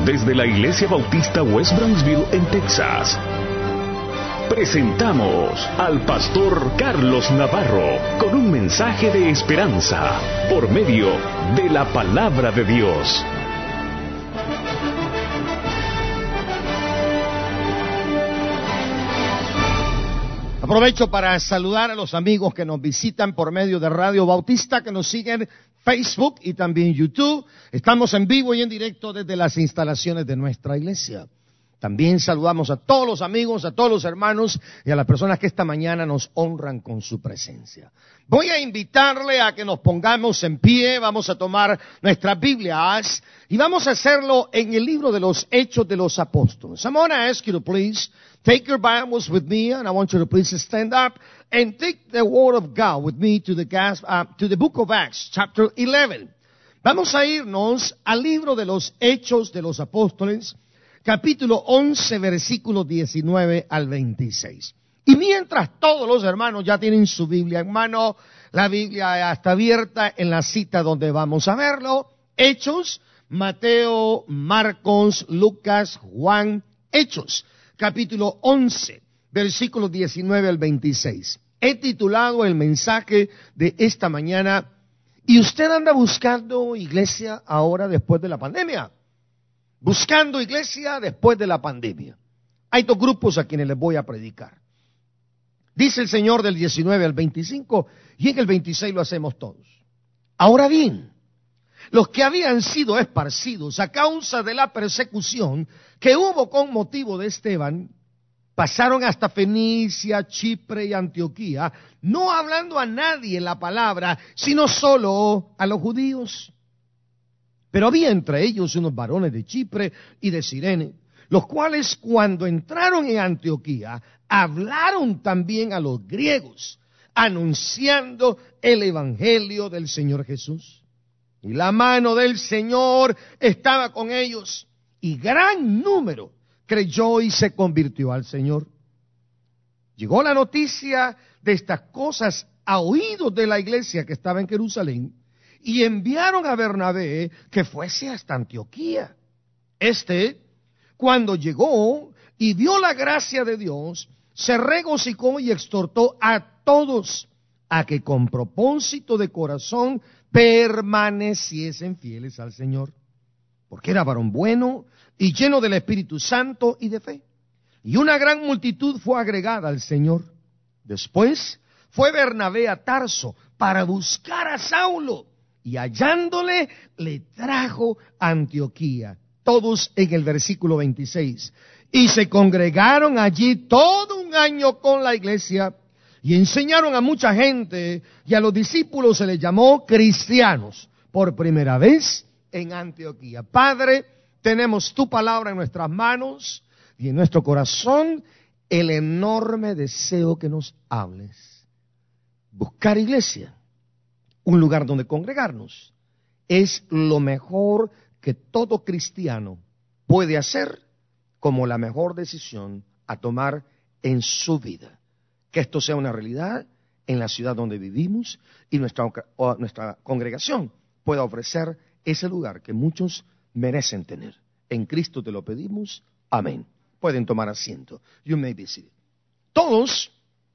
Desde la Iglesia Bautista West Brownsville en Texas, presentamos al pastor Carlos Navarro con un mensaje de esperanza por medio de la palabra de Dios. Aprovecho para saludar a los amigos que nos visitan por medio de Radio Bautista, que nos siguen Facebook y también YouTube. Estamos en vivo y en directo desde las instalaciones de nuestra iglesia. También saludamos a todos los amigos, a todos los hermanos y a las personas que esta mañana nos honran con su presencia. Voy a invitarle a que nos pongamos en pie, vamos a tomar nuestras Biblias y vamos a hacerlo en el libro de los Hechos de los Apóstoles. I'm going to ask you to please take your Bibles with me, and I want you to please stand up and take the Word of God with me to the book of Acts, chapter 11. Vamos a irnos al libro de los Hechos de los Apóstoles, capítulo 11, versículos 19 al 26. Y mientras todos los hermanos ya tienen su Biblia en mano, la Biblia ya está abierta en la cita donde vamos a verlo. Hechos, Mateo, Marcos, Lucas, Juan, Hechos, capítulo 11, versículos 19 al 26. He titulado el mensaje de esta mañana, ¿y usted anda buscando iglesia ahora después de la pandemia? Buscando iglesia después de la pandemia. Hay dos grupos a quienes les voy a predicar. Dice el Señor del 19 al 25, y en el 26 lo hacemos todos. Ahora bien, los que habían sido esparcidos a causa de la persecución que hubo con motivo de Esteban, pasaron hasta Fenicia, Chipre y Antioquía, no hablando a nadie la palabra, sino solo a los judíos. Pero había entre ellos unos varones de Chipre y de Cirene, los cuales cuando entraron en Antioquía, hablaron también a los griegos, anunciando el evangelio del Señor Jesús. Y la mano del Señor estaba con ellos, y gran número creyó y se convirtió al Señor. Llegó la noticia de estas cosas a oídos de la iglesia que estaba en Jerusalén, y enviaron a Bernabé que fuese hasta Antioquía. Cuando llegó y vio la gracia de Dios, se regocijó y exhortó a todos a que con propósito de corazón permaneciesen fieles al Señor, porque era varón bueno y lleno del Espíritu Santo y de fe. Y una gran multitud fue agregada al Señor. Después fue Bernabé a Tarso para buscar a Saulo, y hallándole, le trajo a Antioquía. Todos en el versículo 26. Y se congregaron allí todo un año con la iglesia, y enseñaron a mucha gente, y a los discípulos se les llamó cristianos, por primera vez en Antioquía. Padre, tenemos tu palabra en nuestras manos, y en nuestro corazón el enorme deseo que nos hables. Buscar iglesia, un lugar donde congregarnos, es lo mejor que todo cristiano puede hacer como la mejor decisión a tomar en su vida. Que esto sea una realidad en la ciudad donde vivimos y nuestra congregación pueda ofrecer ese lugar que muchos merecen tener. En Cristo te lo pedimos. Amén. Pueden tomar asiento. You may be seated. Todos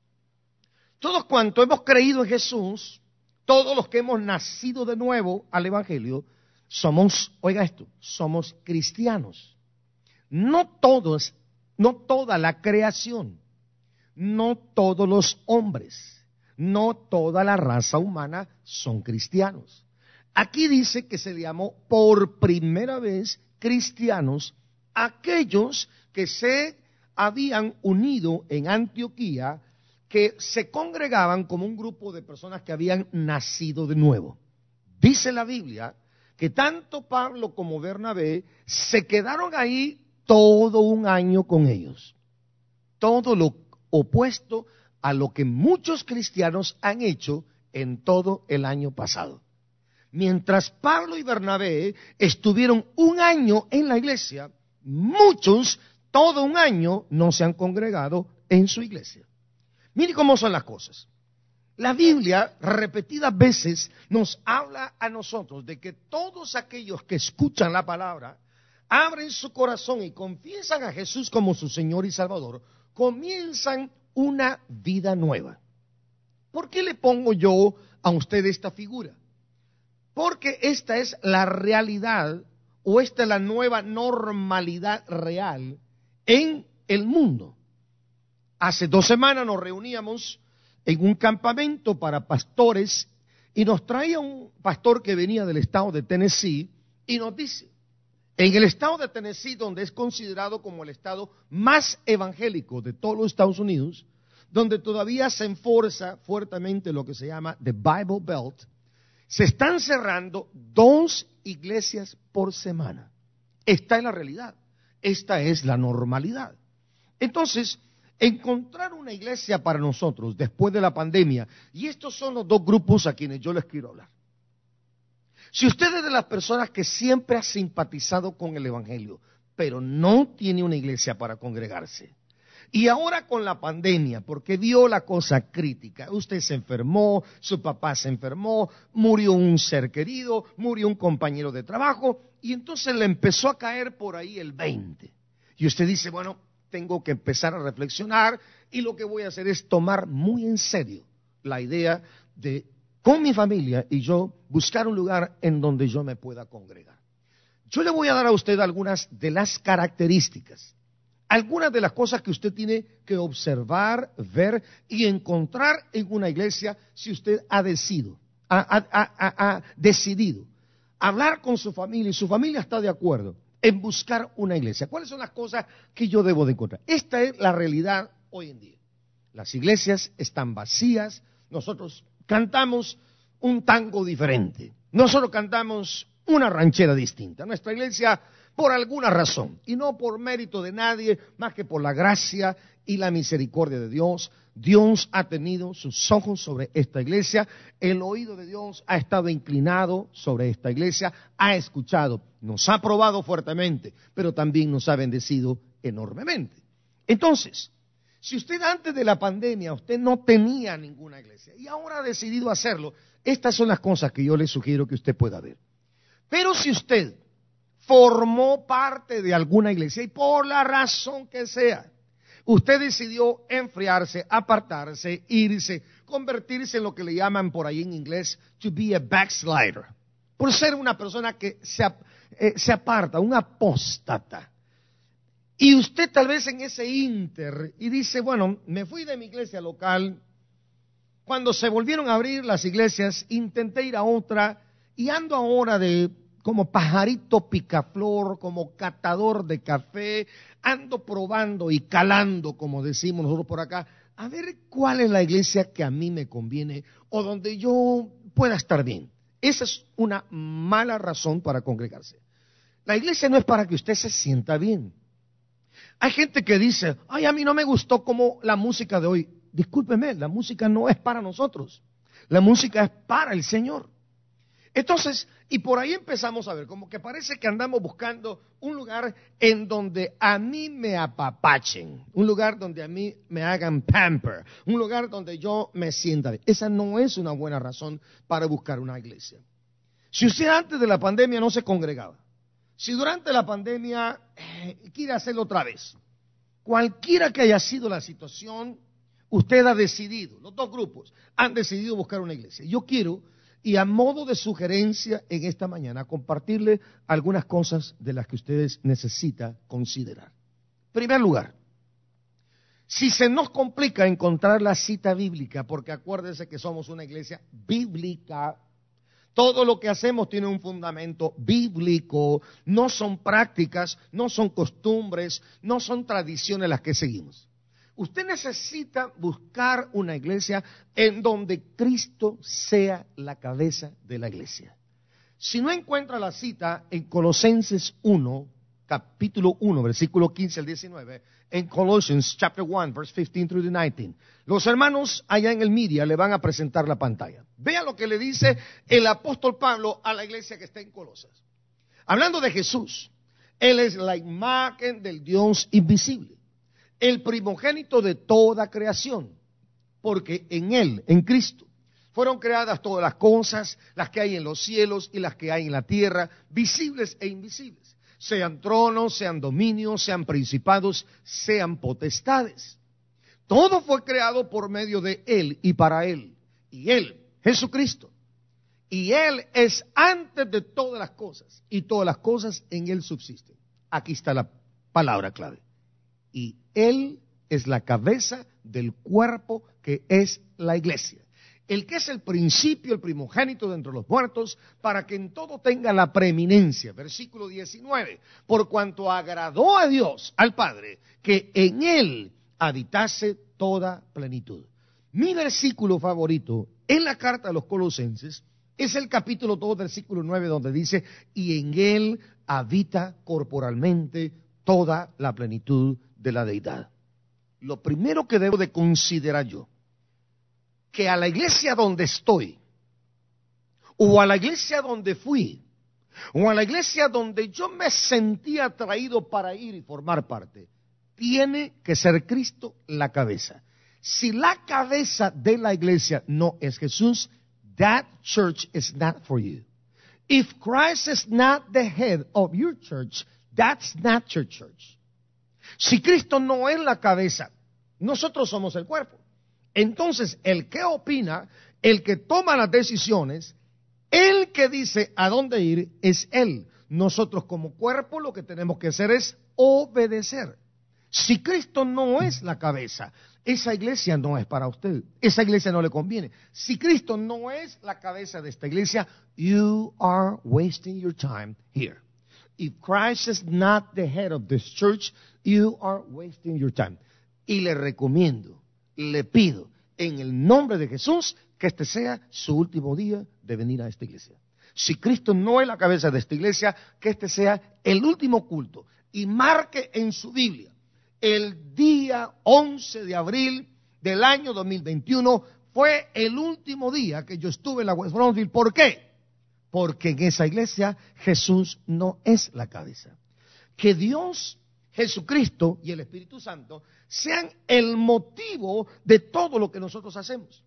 cuantos hemos creído en Jesús, todos los que hemos nacido de nuevo al Evangelio, somos, oiga esto, somos cristianos. No toda la creación, no todos los hombres, no toda la raza humana son cristianos. Aquí dice que se le llamó por primera vez cristianos aquellos que se habían unido en Antioquía, que se congregaban como un grupo de personas que habían nacido de nuevo. Dice la Biblia que tanto Pablo como Bernabé se quedaron ahí todo un año con ellos. Todo lo opuesto a lo que muchos cristianos han hecho en todo el año pasado. Mientras Pablo y Bernabé estuvieron un año en la iglesia, muchos todo un año no se han congregado en su iglesia. Mire cómo son las cosas. La Biblia repetidas veces nos habla a nosotros de que todos aquellos que escuchan la palabra abren su corazón y confiesan a Jesús como su Señor y Salvador, comienzan una vida nueva. ¿Por qué le pongo yo a usted esta figura? Porque esta es la realidad, o esta es la nueva normalidad real en el mundo. Hace 2 semanas nos reuníamos en un campamento para pastores y nos traía un pastor que venía del estado de Tennessee y nos dice, en el estado de Tennessee, donde es considerado como el estado más evangélico de todos los Estados Unidos, donde todavía se enforza fuertemente lo que se llama the Bible Belt, se están cerrando 2 iglesias por semana. Esta es la realidad, esta es la normalidad. Entonces, encontrar una iglesia para nosotros después de la pandemia, y estos son los 2 grupos a quienes yo les quiero hablar. Si usted es de las personas que siempre ha simpatizado con el Evangelio, pero no tiene una iglesia para congregarse, y ahora con la pandemia, porque vio la cosa crítica, usted se enfermó, su papá se enfermó, murió un ser querido, murió un compañero de trabajo, y entonces le empezó a caer por ahí el 20. Y usted dice, bueno, tengo que empezar a reflexionar, y lo que voy a hacer es tomar muy en serio la idea de, con mi familia y yo, buscar un lugar en donde yo me pueda congregar. Yo le voy a dar a usted algunas de las características, algunas de las cosas que usted tiene que observar, ver y encontrar en una iglesia si usted ha decidido hablar con su familia y su familia está de acuerdo en buscar una iglesia. ¿Cuáles son las cosas que yo debo de encontrar? Esta es la realidad hoy en día. Las iglesias están vacías, nosotros cantamos un tango diferente, nosotros cantamos una ranchera distinta. Nuestra iglesia, por alguna razón, y no por mérito de nadie, más que por la gracia y la misericordia de Dios, Dios ha tenido sus ojos sobre esta iglesia, el oído de Dios ha estado inclinado sobre esta iglesia, ha escuchado, nos ha probado fuertemente, pero también nos ha bendecido enormemente. Entonces, si usted antes de la pandemia, usted no tenía ninguna iglesia y ahora ha decidido hacerlo, estas son las cosas que yo le sugiero que usted pueda ver. Pero si usted formó parte de alguna iglesia y por la razón que sea, usted decidió enfriarse, apartarse, irse, convertirse en lo que le llaman por ahí en inglés, to be a backslider, por ser una persona que se aparta, un apóstata. Y usted tal vez en ese ínter, y dice, bueno, me fui de mi iglesia local, cuando se volvieron a abrir las iglesias, intenté ir a otra, y ando ahora de como pajarito picaflor, como catador de café, ando probando y calando, como decimos nosotros por acá, a ver cuál es la iglesia que a mí me conviene o donde yo pueda estar bien. Esa es una mala razón para congregarse. La iglesia no es para que usted se sienta bien. Hay gente que dice, ay, a mí no me gustó como la música de hoy. Discúlpeme, la música no es para nosotros. La música es para el Señor. Entonces, y por ahí empezamos a ver, como que parece que andamos buscando un lugar en donde a mí me apapachen, un lugar donde a mí me hagan pamper, un lugar donde yo me sienta bien. Esa no es una buena razón para buscar una iglesia. Si usted antes de la pandemia no se congregaba, si durante la pandemia quiere hacerlo otra vez, cualquiera que haya sido la situación, usted ha decidido, los 2 grupos han decidido buscar una iglesia. Yo quiero, y a modo de sugerencia en esta mañana, compartirle algunas cosas de las que ustedes necesitan considerar. En primer lugar, si se nos complica encontrar la cita bíblica, porque acuérdense que somos una iglesia bíblica, todo lo que hacemos tiene un fundamento bíblico, no son prácticas, no son costumbres, no son tradiciones las que seguimos. Usted necesita buscar una iglesia en donde Cristo sea la cabeza de la iglesia. Si no encuentra la cita en Colosenses 1, capítulo 1, versículo 15 al 19, en Colossians chapter 1, verse 15 through the 19, los hermanos allá en el media le van a presentar la pantalla. Vea lo que le dice el apóstol Pablo a la iglesia que está en Colosas. Hablando de Jesús, Él es la imagen del Dios invisible, el primogénito de toda creación, porque en Él, en Cristo, fueron creadas todas las cosas, las que hay en los cielos y las que hay en la tierra, visibles e invisibles, sean tronos, sean dominios, sean principados, sean potestades. Todo fue creado por medio de Él y para Él. Y Él, Jesucristo. Y Él es antes de todas las cosas. Y todas las cosas en Él subsisten. Aquí está la palabra clave. Y Él es la cabeza del cuerpo que es la iglesia. El que es el principio, el primogénito de entre los muertos, para que en todo tenga la preeminencia. Versículo 19. Por cuanto agradó a Dios, al Padre, que en Él habitase toda plenitud. Mi versículo favorito en la carta a los Colosenses es el capítulo 2, versículo 9, donde dice, y en Él habita corporalmente toda la plenitud de la deidad. Lo primero que debo de considerar yo, que a la iglesia donde estoy, o a la iglesia donde fui, o a la iglesia donde yo me sentía atraído para ir y formar parte, tiene que ser Cristo la cabeza. Si la cabeza de la iglesia no es Jesús, that church is not for you. If Christ is not the head of your church, that's not your church. Si Cristo no es la cabeza, nosotros somos el cuerpo. Entonces, el que opina, el que toma las decisiones, el que dice a dónde ir, es Él. Nosotros como cuerpo lo que tenemos que hacer es obedecer. Si Cristo no es la cabeza, esa iglesia no es para usted. Esa iglesia no le conviene. Si Cristo no es la cabeza de esta iglesia, you are wasting your time here. If Christ is not the head of this church, you are wasting your time. Y le recomiendo, le pido, en el nombre de Jesús, que este sea su último día de venir a esta iglesia. Si Cristo no es la cabeza de esta iglesia, que este sea el último culto. Y marque en su Biblia, el día 11 de abril del año 2021 fue el último día que yo estuve en la West Brownsville. ¿Por qué? Porque en esa iglesia Jesús no es la cabeza. Que Dios, Jesucristo y el Espíritu Santo sean el motivo de todo lo que nosotros hacemos.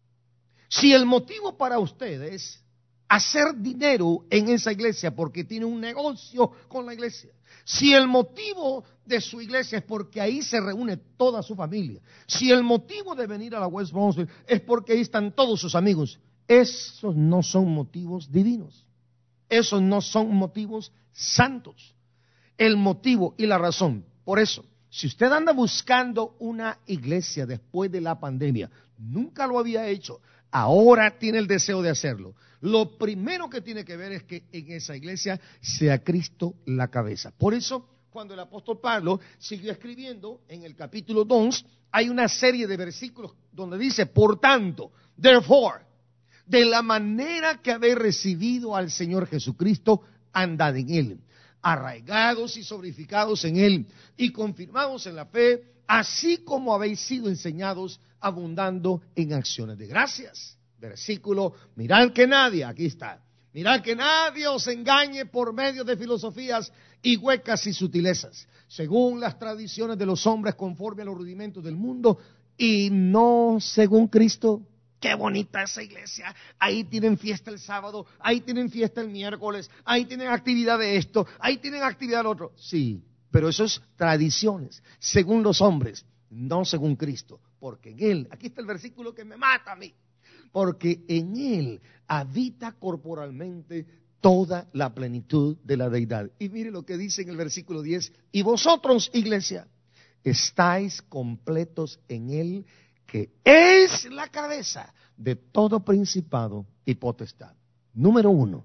Si el motivo para ustedes es hacer dinero en esa iglesia porque tiene un negocio con la iglesia, si el motivo de su iglesia es porque ahí se reúne toda su familia, si el motivo de venir a la West Brownsville es porque ahí están todos sus amigos, esos no son motivos divinos, esos no son motivos santos. El motivo y la razón, por eso, si usted anda buscando una iglesia después de la pandemia, nunca lo había hecho, ahora tiene el deseo de hacerlo. Lo primero que tiene que ver es que en esa iglesia sea Cristo la cabeza. Por eso, cuando el apóstol Pablo siguió escribiendo en el capítulo 2, hay una serie de versículos donde dice, por tanto, therefore, de la manera que habéis recibido al Señor Jesucristo, andad en Él, arraigados y solidificados en Él, y confirmados en la fe, así como habéis sido enseñados, abundando en acciones de gracias. Versículo, mirad que nadie, aquí está, mirad que nadie os engañe por medio de filosofías y huecas y sutilezas, según las tradiciones de los hombres conforme a los rudimentos del mundo y no según Cristo. Qué bonita esa iglesia, ahí tienen fiesta el sábado, ahí tienen fiesta el miércoles, ahí tienen actividad de esto, ahí tienen actividad de lo otro. Sí, pero eso es tradiciones, según los hombres, no según Cristo, porque en Él, aquí está el versículo que me mata a mí, porque en Él habita corporalmente toda la plenitud de la deidad. Y mire lo que dice en el versículo 10, y vosotros, iglesia, estáis completos en Él, que es la cabeza de todo principado y potestad. Número 1,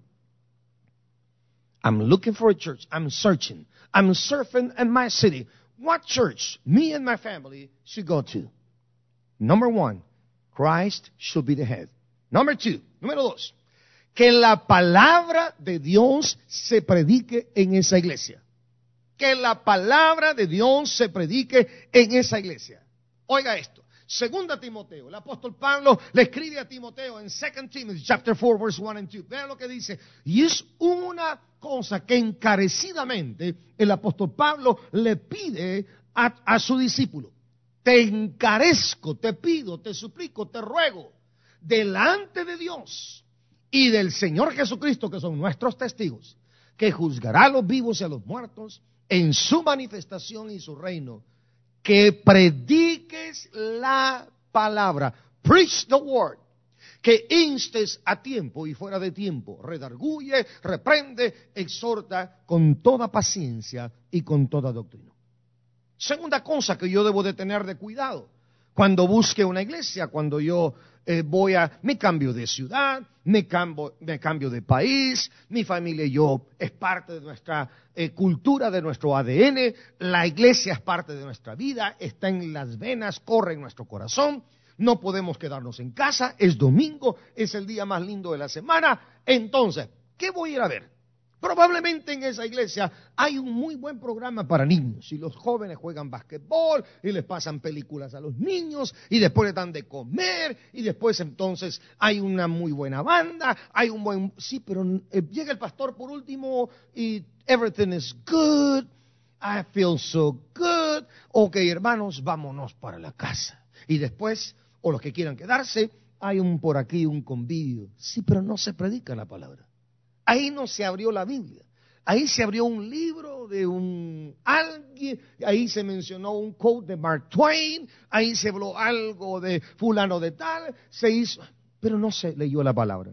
I'm looking for a church, I'm searching, I'm surfing in my city. What church me and my family should go to? Number 1, Christ should be the head. Number 2, número 2, que la palabra de Dios se predique en esa iglesia. Que la palabra de Dios se predique en esa iglesia. Oiga esto. Segunda Timoteo, el apóstol Pablo le escribe a Timoteo en 2 Timothy chapter 4 verse 1 and 2. Vean lo que dice. Y es una cosa que encarecidamente el apóstol Pablo le pide a su discípulo. Te encarezco, te pido, te suplico, te ruego, delante de Dios y del Señor Jesucristo, que son nuestros testigos, que juzgará a los vivos y a los muertos en su manifestación y su reino. Que prediques la palabra. Preach the word. Que instes a tiempo y fuera de tiempo. Redarguye, reprende, exhorta con toda paciencia y con toda doctrina. Segunda cosa que yo debo de tener de cuidado. Cuando busque una iglesia, cuando yo me cambio de ciudad, me cambio de país, mi familia y yo es parte de nuestra cultura, de nuestro ADN, la iglesia es parte de nuestra vida, está en las venas, corre en nuestro corazón, no podemos quedarnos en casa, es domingo, es el día más lindo de la semana, entonces, ¿qué voy a ir a ver? Probablemente en esa iglesia hay un muy buen programa para niños y los jóvenes juegan basquetbol y les pasan películas a los niños y después les dan de comer y después entonces hay una muy buena banda, hay un buen... Sí, pero llega el pastor por último y everything is good, I feel so good. Ok, hermanos, vámonos para la casa. Y después, o los que quieran quedarse, hay por aquí un convivio. Sí, pero no se predica la palabra. Ahí no se abrió la Biblia. Ahí se abrió un libro de alguien, ahí se mencionó un quote de Mark Twain, ahí se habló algo de fulano de tal, se hizo, pero no se leyó la palabra.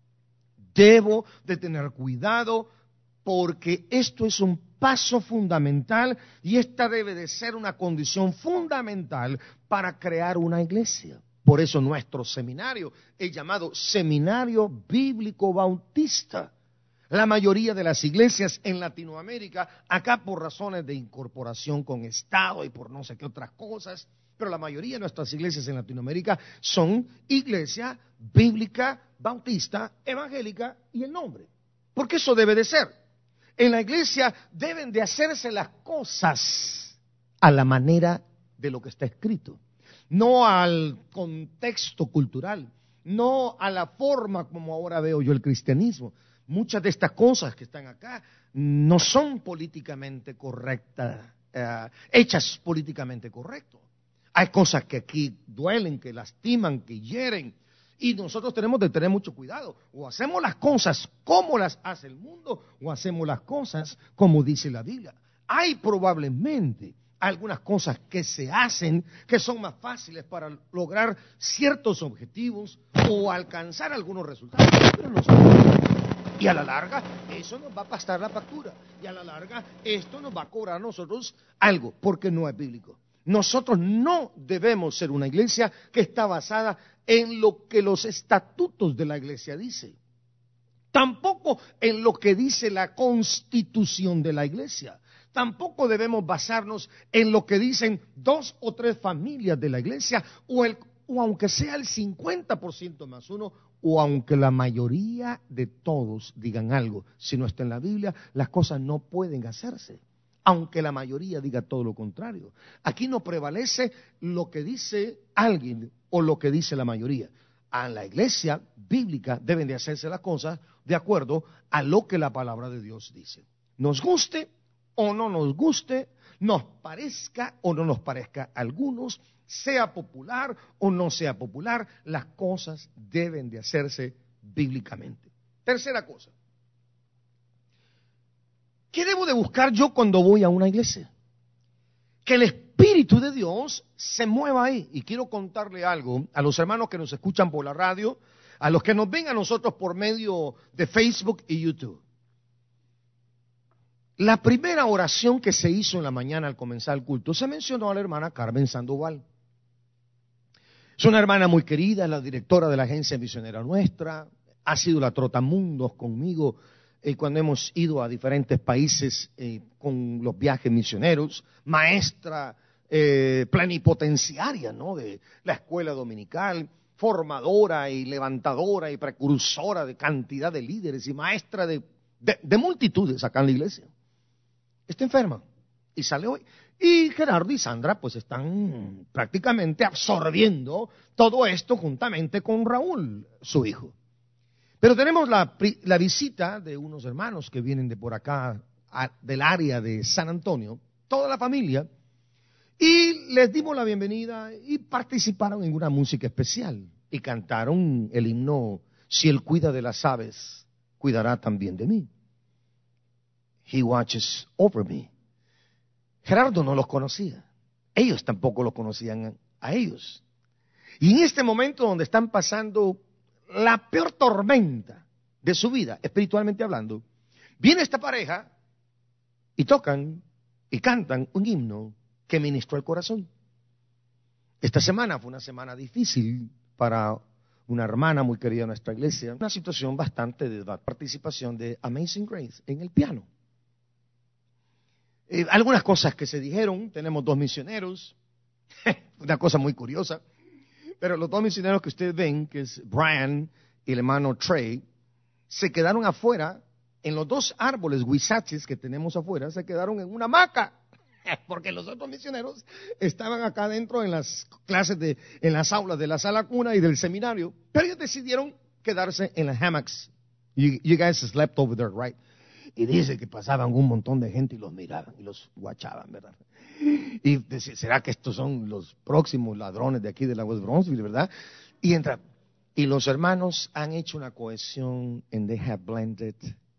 Debo de tener cuidado porque esto es un paso fundamental y esta debe de ser una condición fundamental para crear una iglesia. Por eso nuestro seminario es llamado Seminario Bíblico Bautista. La mayoría de las iglesias en Latinoamérica, acá por razones de incorporación con Estado y por no sé qué otras cosas, pero la mayoría de nuestras iglesias en Latinoamérica son iglesia bíblica, bautista, evangélica y el nombre. Porque eso debe de ser. En la iglesia deben de hacerse las cosas a la manera de lo que está escrito, no al contexto cultural, no a la forma como ahora veo yo el cristianismo. Muchas de estas cosas que están acá no son políticamente correctas, hechas políticamente correcto. Hay cosas que aquí duelen, que lastiman, que hieren, y nosotros tenemos de tener mucho cuidado. O hacemos las cosas como las hace el mundo, o hacemos las cosas como dice la Biblia. Hay probablemente algunas cosas que se hacen que son más fáciles para lograr ciertos objetivos o alcanzar algunos resultados, pero no son. Y a la larga, eso nos va a pasar la factura. Y a la larga, esto nos va a cobrar a nosotros algo, porque no es bíblico. Nosotros no debemos ser una iglesia que está basada en lo que los estatutos de la iglesia dicen. Tampoco en lo que dice la constitución de la iglesia. Tampoco debemos basarnos en lo que dicen 2 o 3 familias de la iglesia, o aunque sea el 50% más uno, o aunque la mayoría de todos digan algo. Si no está en la Biblia, las cosas no pueden hacerse, aunque la mayoría diga todo lo contrario. Aquí no prevalece lo que dice alguien o lo que dice la mayoría. En la iglesia bíblica deben de hacerse las cosas de acuerdo a lo que la palabra de Dios dice. Nos guste o no nos guste, nos parezca o no nos parezca a algunos, sea popular o no sea popular, las cosas deben de hacerse bíblicamente. Tercera cosa. ¿Qué debo de buscar yo cuando voy a una iglesia? Que el Espíritu de Dios se mueva ahí. Y quiero contarle algo a los hermanos que nos escuchan por la radio, a los que nos ven a nosotros por medio de Facebook y YouTube. La primera oración que se hizo en la mañana al comenzar el culto se mencionó a la hermana Carmen Sandoval. Es una hermana muy querida, la directora de la agencia misionera nuestra, ha sido la trotamundos conmigo cuando hemos ido a diferentes países con los viajes misioneros, maestra plenipotenciaria, ¿no?, de la escuela dominical, formadora y levantadora y precursora de cantidad de líderes y maestra de multitudes acá en la iglesia. Está enferma y sale hoy. Y Gerardo y Sandra pues están prácticamente absorbiendo todo esto juntamente con Raúl, su hijo. Pero tenemos la visita de unos hermanos que vienen de por acá, del área de San Antonio, toda la familia, y les dimos la bienvenida y participaron en una música especial y cantaron el himno, si Él cuida de las aves, cuidará también de mí. He watches over me. Gerardo no los conocía. Ellos tampoco los conocían a ellos. Y en este momento donde están pasando la peor tormenta de su vida, espiritualmente hablando, viene esta pareja y tocan y cantan un himno que ministró el corazón. Esta semana fue una semana difícil para una hermana muy querida en nuestra iglesia, una situación bastante de la participación de Amazing Grace en el piano. Algunas cosas que se dijeron, tenemos 2 misioneros, una cosa muy curiosa, pero los 2 misioneros que ustedes ven, que es Brian y el hermano Trey, se quedaron afuera, en los 2 árboles huizaches que tenemos afuera, se quedaron en una hamaca, porque los otros misioneros estaban acá adentro en las clases, en las aulas de la sala cuna y del seminario, pero ellos decidieron quedarse en las hammocks. You guys slept over there, right? Y dice que pasaban un montón de gente y los miraban y los guachaban, ¿verdad? Y decía, ¿será que estos son los próximos ladrones de aquí de la West Bronxville, verdad? Y entra. Y los hermanos han hecho una cohesión and they have blended.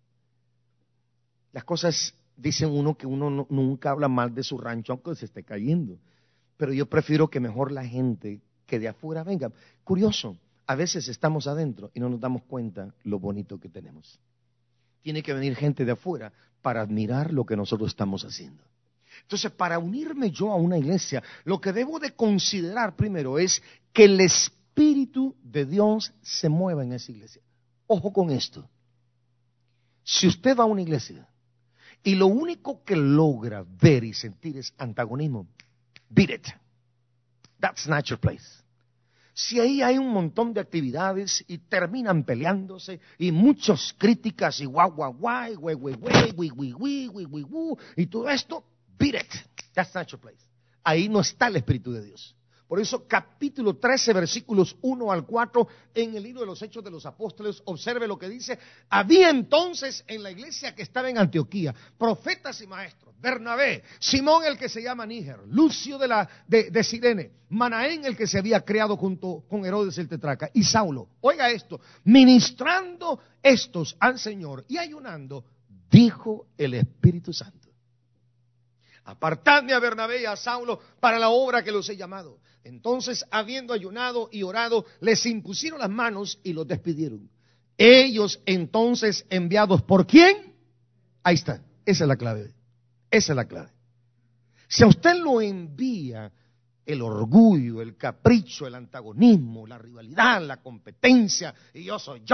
Las cosas, dicen uno que uno nunca habla mal de su rancho aunque se esté cayendo. Pero yo prefiero que mejor la gente que de afuera venga. Curioso, a veces estamos adentro y no nos damos cuenta lo bonito que tenemos. Tiene que venir gente de afuera para admirar lo que nosotros estamos haciendo. Entonces, para unirme yo a una iglesia, lo que debo de considerar primero es que el Espíritu de Dios se mueva en esa iglesia. Ojo con esto. Si usted va a una iglesia y lo único que logra ver y sentir es antagonismo, beat it. That's not your place. Si ahí hay un montón de actividades y terminan peleándose y muchas críticas y guau, guau, guay, güey, güey, güey, güey, güey, güey, güey, güey, güey, y todo esto, beat it. That's not your place. Ahí no está el Espíritu de Dios. Por eso capítulo 13, versículos 1 al 4, en el libro de los Hechos de los Apóstoles, observe lo que dice. Había entonces en la iglesia que estaba en Antioquía, profetas y maestros, Bernabé, Simón el que se llama Níger, Lucio de Cirene, Manaén el que se había creado junto con Herodes el tetrarca, y Saulo. Oiga esto, ministrando estos al Señor y ayunando, dijo el Espíritu Santo: apartadme a Bernabé y a Saulo para la obra que los he llamado. Entonces, habiendo ayunado y orado, les impusieron las manos y los despidieron. Ellos entonces, enviados ¿por quién? Ahí está, esa es la clave. Esa es la clave. Si a usted lo envía el orgullo, el capricho, el antagonismo, la rivalidad, la competencia, y yo soy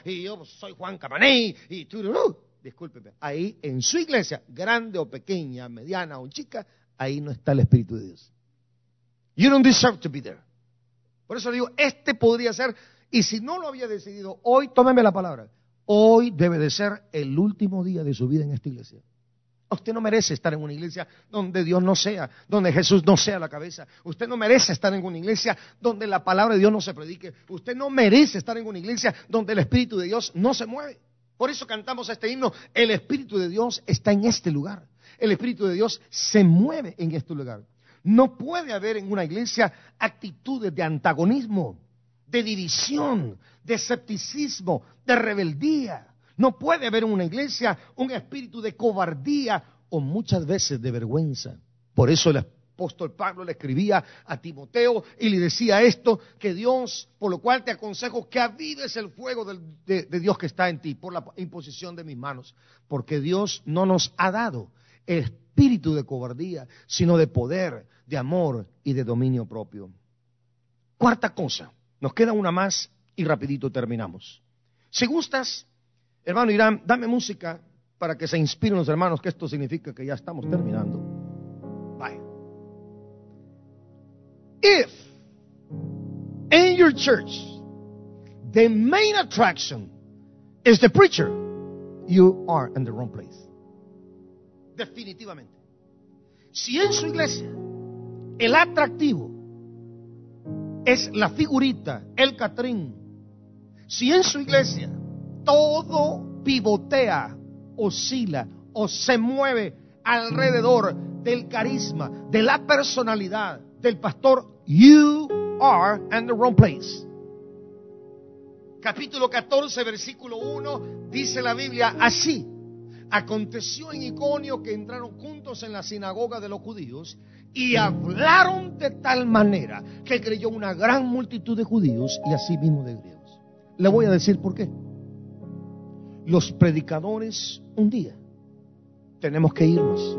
Juan Camaney, y tú, discúlpeme, ahí en su iglesia, grande o pequeña, mediana o chica, ahí no está el Espíritu de Dios. You don't deserve to be there. Por eso digo, podría ser, y si no lo había decidido, hoy, tómeme la palabra, hoy debe de ser el último día de su vida en esta iglesia. Usted no merece estar en una iglesia donde Dios no sea, donde Jesús no sea la cabeza. Usted no merece estar en una iglesia donde la palabra de Dios no se predique. Usted no merece estar en una iglesia donde el Espíritu de Dios no se mueve. Por eso cantamos este himno, el Espíritu de Dios está en este lugar. El Espíritu de Dios se mueve en este lugar. No puede haber en una iglesia actitudes de antagonismo, de división, de escepticismo, de rebeldía. No puede haber en una iglesia un espíritu de cobardía o muchas veces de vergüenza. Por eso el apóstol Pablo le escribía a Timoteo y le decía esto, que Dios, por lo cual te aconsejo que avives el fuego de Dios que está en ti por la imposición de mis manos, porque Dios no nos ha dado espíritu de cobardía, sino de poder, de amor y de dominio propio. Cuarta cosa, nos queda una más y rapidito terminamos. Si gustas, hermano Irán, dame música para que se inspiren los hermanos, que esto significa que ya estamos terminando. Bye. If in your church the main attraction is the preacher, you are in the wrong place. Definitivamente. Si en su iglesia el atractivo es la figurita, el catrín, si en su iglesia todo pivotea, oscila o se mueve alrededor del carisma, de la personalidad del pastor, you are in the wrong place. Capítulo 14, versículo 1, dice la Biblia así: Aconteció en Iconio que entraron juntos en la sinagoga de los judíos y hablaron de tal manera que creyó una gran multitud de judíos y asimismo de griegos. Le voy a decir por qué. Los predicadores un día tenemos que irnos.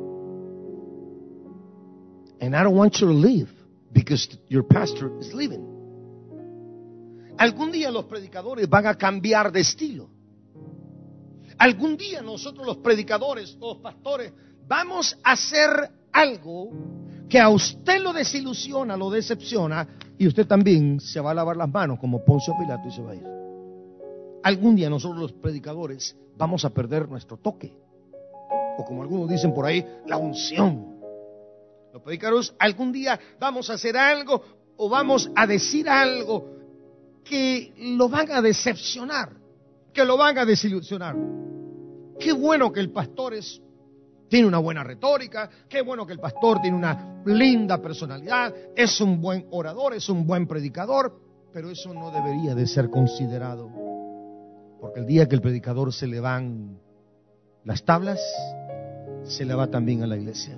And I don't want you to leave because your pastor is leaving. Algún día los predicadores van a cambiar de estilo. Algún día nosotros los predicadores, los pastores, vamos a hacer algo que a usted lo desilusiona, lo decepciona, y usted también se va a lavar las manos como Poncio Pilato y se va a ir. Algún día nosotros los predicadores vamos a perder nuestro toque, o como algunos dicen por ahí, la unción. Los predicadores algún día vamos a hacer algo o vamos a decir algo que lo van a decepcionar, que lo van a desilusionar. Qué bueno que el pastor tiene una buena retórica, qué bueno que el pastor tiene una linda personalidad, es un buen orador, es un buen predicador, pero eso no debería de ser considerado, porque el día que el predicador se le van las tablas, se le va también a la iglesia.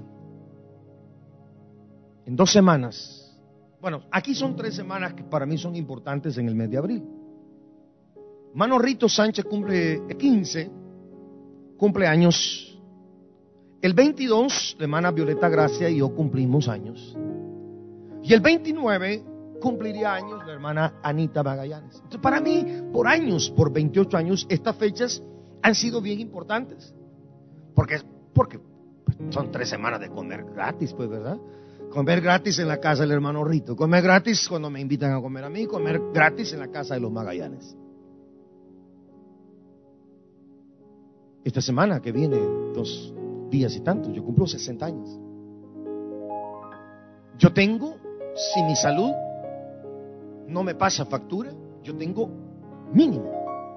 En 2 semanas, bueno, aquí son 3 semanas que para mí son importantes en el mes de abril. Mano Rito Sánchez cumple 15 cumpleaños. El 22, la hermana Violeta Gracia y yo cumplimos años. Y el 29 cumpliría años la hermana Anita Magallanes. Entonces, para mí, por años, por 28 años, estas fechas han sido bien importantes. Porque son 3 semanas de comer gratis, pues, ¿verdad? Comer gratis en la casa del hermano Rito, comer gratis cuando me invitan a comer a mí, comer gratis en la casa de los Magallanes. Esta semana que viene, 2 días y tantos, yo cumplo 60 años. Yo tengo, si mi salud no me pasa factura, yo tengo mínimo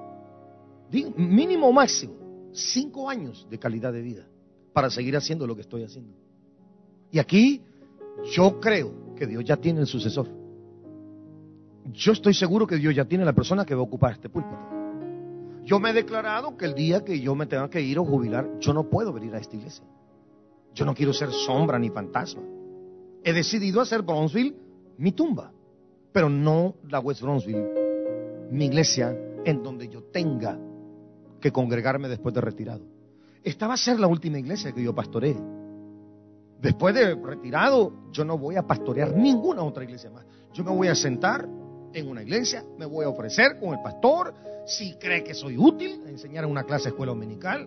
o máximo 5 años de calidad de vida para seguir haciendo lo que estoy haciendo. Y aquí yo creo que Dios ya tiene el sucesor. Yo estoy seguro que Dios ya tiene la persona que va a ocupar este púlpito. Yo me he declarado que el día que yo me tenga que ir o jubilar, yo no puedo venir a esta iglesia. Yo no quiero ser sombra ni fantasma. He decidido hacer Bronzeville mi tumba, pero no la West Bronzeville, mi iglesia en donde yo tenga que congregarme después de retirado. Esta va a ser la última iglesia que yo pastoree. Después de retirado, yo no voy a pastorear ninguna otra iglesia más. Yo me voy a sentar en una iglesia, me voy a ofrecer con el pastor, si cree que soy útil, a enseñar en una clase de escuela dominical,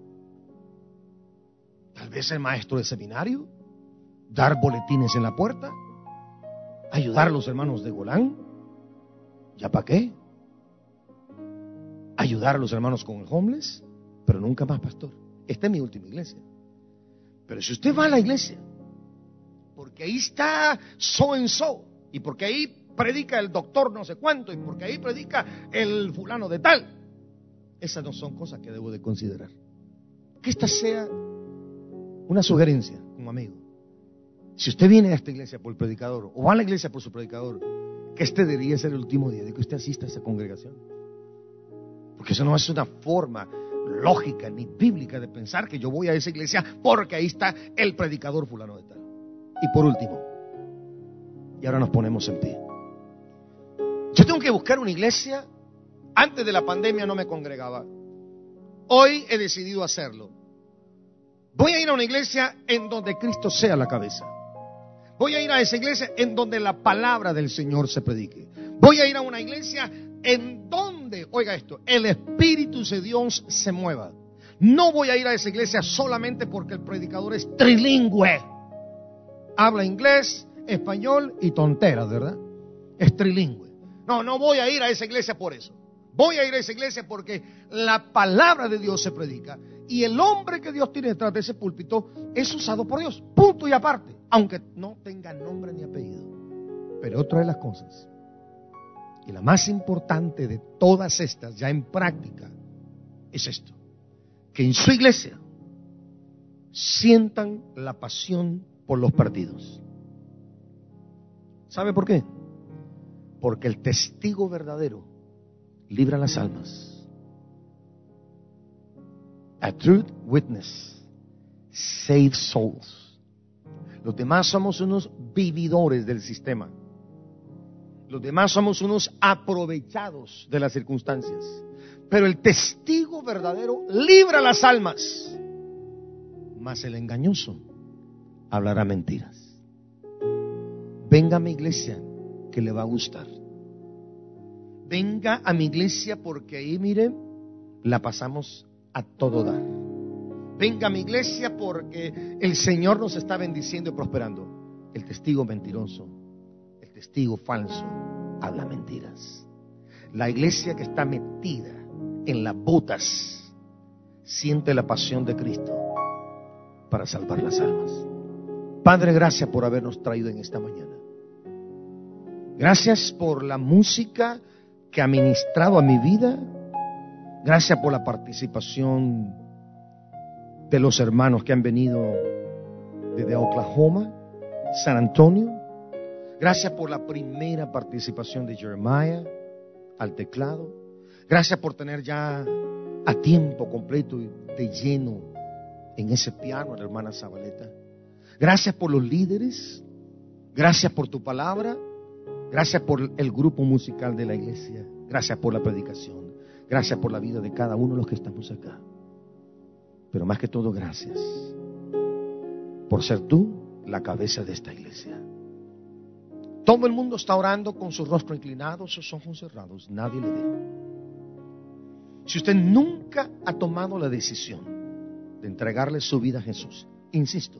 tal vez ser maestro de seminario, dar boletines en la puerta, ayudar a los hermanos de Golán, ¿ya para qué? Ayudar a los hermanos con el homeless, pero nunca más pastor. Esta es mi última iglesia. Pero si usted va a la iglesia, porque ahí está so and so, y porque ahí predica el doctor no sé cuánto, y porque ahí predica el fulano de tal, esas no son cosas que debo de considerar. Que esta sea una sugerencia como amigo. Si usted viene a esta iglesia por el predicador, o va a la iglesia por su predicador, que este debería ser el último día de que usted asista a esa congregación. Porque eso no es una forma lógica ni bíblica de pensar que yo voy a esa iglesia porque ahí está el predicador fulano de tal. Y por último, y ahora nos ponemos en pie, yo tengo que buscar una iglesia. Antes de la pandemia no me congregaba, hoy he decidido hacerlo. Voy a ir a una iglesia en donde Cristo sea la cabeza. Voy a ir a esa iglesia en donde la palabra del Señor se predique. Voy a ir a una iglesia en donde, oiga esto, el Espíritu de Dios se mueva. No voy a ir a esa iglesia solamente porque el predicador es trilingüe. Habla inglés, español y tonteras, ¿verdad? Es trilingüe. No voy a ir a esa iglesia por eso. Voy a ir a esa iglesia porque la palabra de Dios se predica y el hombre que Dios tiene detrás de ese púlpito es usado por Dios, punto y aparte, aunque no tenga nombre ni apellido. Pero otra de las cosas, y la más importante de todas estas ya en práctica, es esto: que en su iglesia sientan la pasión por los perdidos. ¿Sabe por qué? Porque el testigo verdadero libra las almas. A truth witness saves souls. Los demás somos unos vividores del sistema. Los demás somos unos aprovechados de las circunstancias. Pero el testigo verdadero libra las almas. Mas el engañoso hablará mentiras. Venga a mi iglesia, que le va a gustar. Venga a mi iglesia, porque ahí, mire, la pasamos a todo dar. Venga a mi iglesia, porque el Señor nos está bendiciendo y prosperando. El testigo mentiroso, el testigo falso, habla mentiras. La iglesia que está metida en las botas siente la pasión de Cristo para salvar las almas. Padre, gracias por habernos traído en esta mañana. Gracias por la música que ha ministrado a mi vida. Gracias por la participación de los hermanos que han venido desde Oklahoma, San Antonio. Gracias por la primera participación de Jeremiah al teclado. Gracias por tener ya a tiempo completo y de lleno en ese piano la hermana Zabaleta. Gracias por los líderes. Gracias por tu palabra. Gracias por el grupo musical de la iglesia. Gracias por la predicación. Gracias por la vida de cada uno de los que estamos acá. Pero más que todo, gracias por ser tú la cabeza de esta iglesia. Todo el mundo está orando con su rostro inclinado, sus ojos cerrados. Nadie le ve. Si usted nunca ha tomado la decisión de entregarle su vida a Jesús, insisto,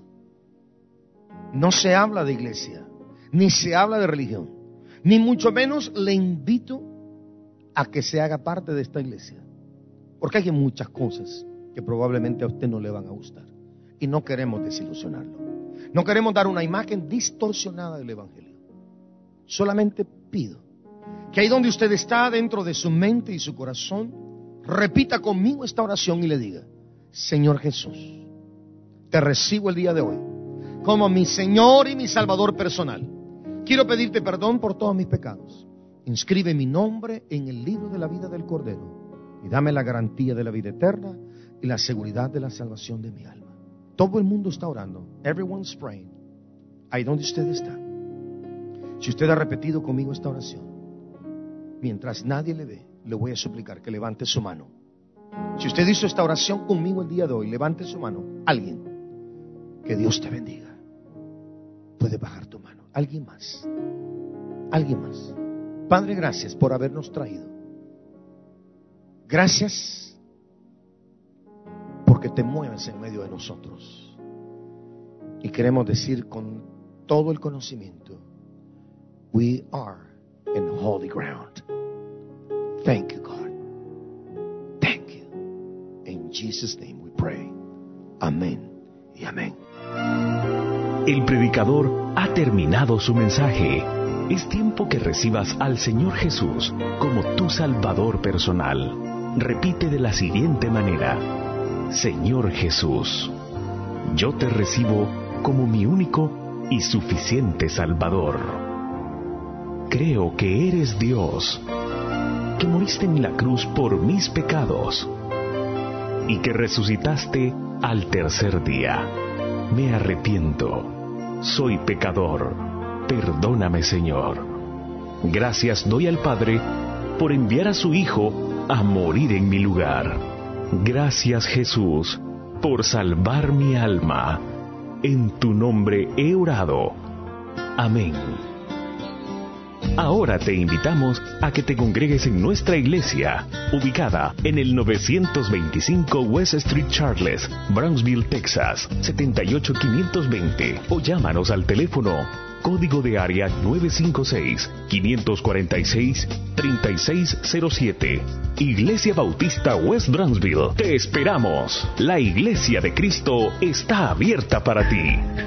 no se habla de iglesia, ni se habla de religión, ni mucho menos le invito a que se haga parte de esta iglesia, porque hay muchas cosas que probablemente a usted no le van a gustar y no queremos desilusionarlo. No queremos dar una imagen distorsionada del evangelio. Solamente pido que ahí donde usted está, dentro de su mente y su corazón, repita conmigo esta oración y le diga: Señor Jesús, te recibo el día de hoy como mi Señor y mi Salvador personal. Quiero pedirte perdón por todos mis pecados. Inscribe mi nombre en el libro de la vida del Cordero y dame la garantía de la vida eterna y la seguridad de la salvación de mi alma. Todo el mundo está orando. Everyone's praying. Ahí donde usted está. Si usted ha repetido conmigo esta oración, mientras nadie le ve, le voy a suplicar que levante su mano. Si usted hizo esta oración conmigo el día de hoy, levante su mano. Alguien. Que Dios te bendiga. Puede bajar tu mano. Alguien más. Alguien más. Padre, gracias por habernos traído. Gracias porque te mueves en medio de nosotros. Y queremos decir con todo el conocimiento: we are in holy ground. Thank you, God. Thank you. In Jesus' name we pray. Amén y amén. El predicador ha terminado su mensaje. Es tiempo que recibas al Señor Jesús como tu Salvador personal. Repite de la siguiente manera: Señor Jesús, yo te recibo como mi único y suficiente Salvador. Creo que eres Dios, que moriste en la cruz por mis pecados y que resucitaste al tercer día. Me arrepiento. Soy pecador. Perdóname, Señor. Gracias doy al Padre por enviar a su Hijo a morir en mi lugar. Gracias, Jesús, por salvar mi alma. En tu nombre he orado. Amén. Ahora te invitamos a que te congregues en nuestra iglesia, ubicada en el 925 West Street Charles, Brownsville, Texas, 78520, o llámanos al teléfono código de área 956-546-3607. Iglesia Bautista West Brownsville. Te esperamos. La Iglesia de Cristo está abierta para ti.